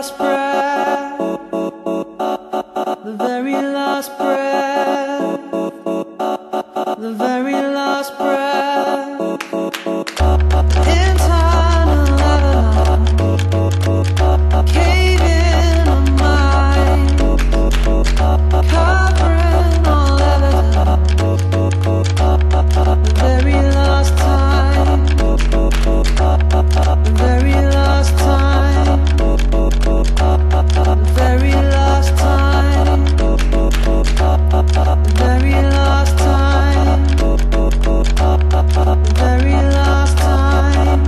last breath, the very last breath, the very last breath. Internal love, cave in my mind, covering all evidence. The very last time, the very last time, the very last time, the very last time, the very last time.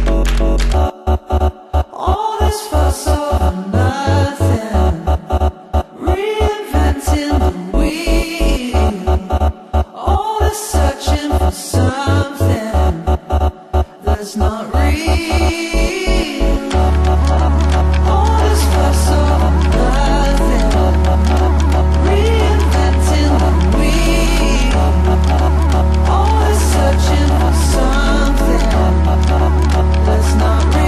All this fuss over nothing, reinventing the wheel. All this searching for something that's not real. All this fuss over nothing, reinventing the wheel. All this searching for something that's not real.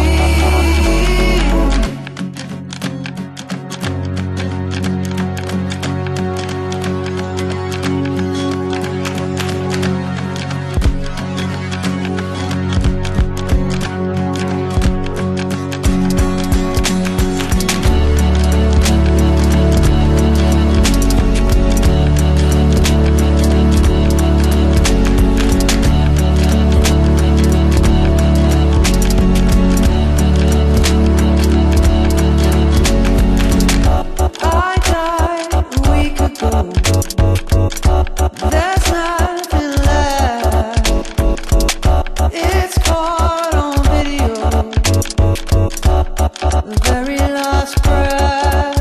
I died a week ago. There's nothing left. It's caught on video. The very last breath.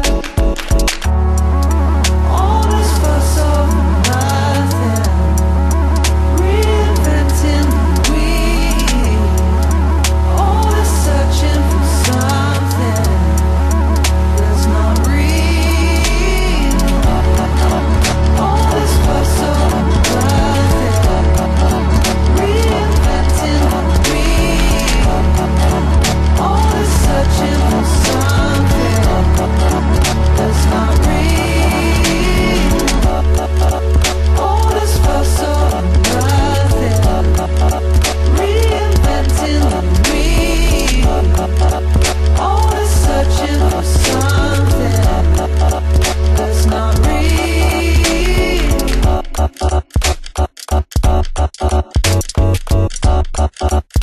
All this fuss over nothing, reinventing the wheel. All this searching for something that's not real. All this fuss over nothing, reinventing the wheel. All this searching for something that's not real. All this fuss over nothing, reinventing the wheel. All this searching for something that's not real.